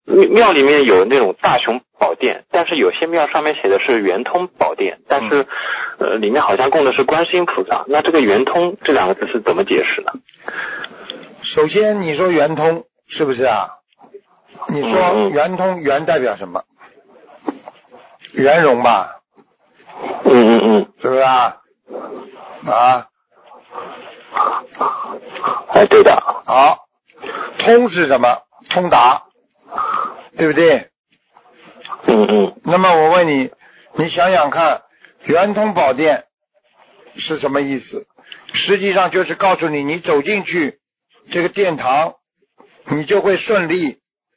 庙里面有那种大雄宝殿，但是有些庙上面写的是圆通宝殿，但是里面好像供的是观世音菩萨。那这个圆通这两个字是怎么解释呢？ 首先你说圆通是不是啊？你说圆通，圆代表什么？圆融吧。是不是啊？ 哎，对的。 好，通是什么？通达，对不对？那么我问你，你想想看，圆通宝殿是什么意思？实际上就是告诉你，你走进去这个殿堂，你就会顺利，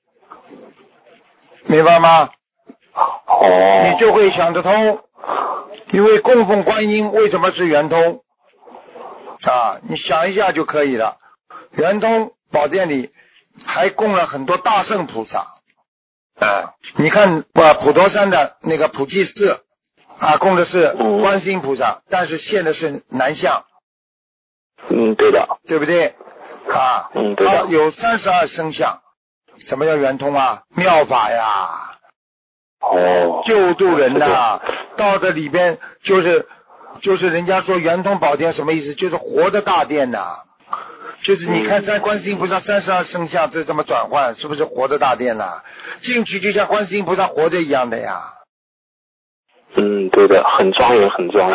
明白吗？你就会想得通。因为供奉观音为什么是圆通啊？你想一下就可以了。圆通宝殿里还供了很多大圣菩萨你看普陀山的那个普济寺供的是观世音菩萨，但是现的是男相。 对的， 对不对对的。 有32身相。什么叫圆通啊？妙法呀，救度人呐。到这里边就是人家说圆通宝殿什么意思？就是活的大殿呐。就是你看观世音菩萨32身相这么转换，是不是活的大殿呐？进去就像观世音菩萨活着一样的呀。 对的，很庄严，很庄严。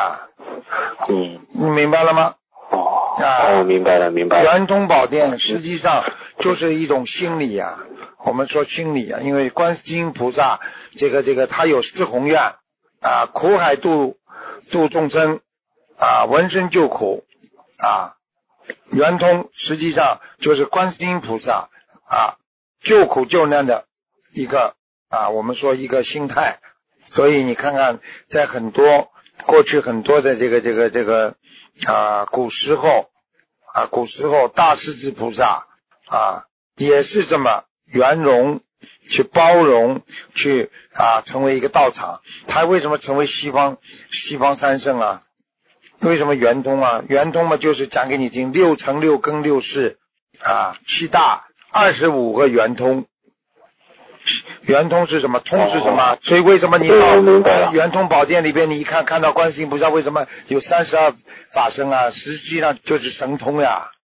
你明白了吗？ 明白了。 圆通宝殿实际上就是一种心理呀。我们说心理因为观世音菩萨这个他有四宏愿苦海度众生闻声救苦圆通实际上就是观世音菩萨救苦救难的一个我们说一个心态。所以你看看在过去很多的这个古时候大势至菩萨也是这么圆融去包容去成为一个道场。他为什么成为西方三圣为什么圆通圆通嘛，就是讲给你听6乘6根6识7大25个圆通。圆通是什么？通是什么？所以为什么你到圆通宝殿里边，你一看到观世音菩萨为什么有32法身实际上就是神通呀。